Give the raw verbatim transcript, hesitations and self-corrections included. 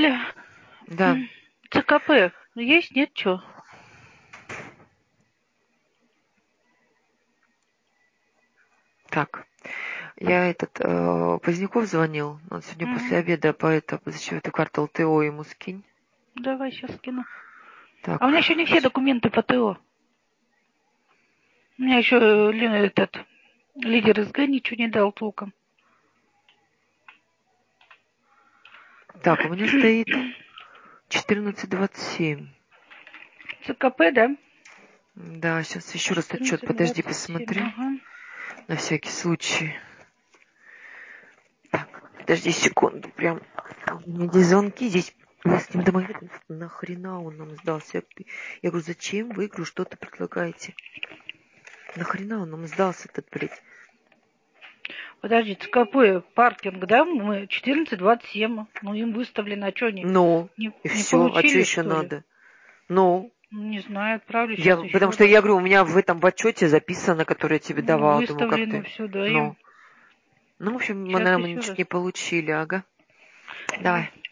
Алло. Да. ЦКП есть, нет, что? Так. Я этот э, Поздняков звонил. Он сегодня Угу. после обеда по это зачем эту карту ЛТО ему скинь. Давай сейчас скину. Так. А у меня еще не все документы по ТО. У меня еще этот лидер СГ ничего не дал толком. Так, у меня стоит четырнадцать двадцать семь. ЦКП, да? Да, сейчас еще раз отчет. Подожди, посмотрю. Ага. На всякий случай. Так, подожди секунду. Прям у меня здесь звонки, здесь я с ним домой. Нахрена он нам сдался? Я говорю, зачем вы, говорю, что-то предлагаете? Нахрена он нам сдался этот, блядь? Подожди, ЦКП, паркинг, да? Мы четырнадцать двадцать семь. Ну, им выставлено, а что они Ну, не, и не все. А что получили, еще что ли? надо? Ну, Не знаю, отправлю я, сейчас еще потому что раз. я говорю, у меня в этом в отчете записано, который я тебе Ну, давала. Думаю, как выставлено ты. все, да, Ну. им. Ну, в общем, мы, Сейчас наверное, мы еще ничего раз. не получили, ага. Давай.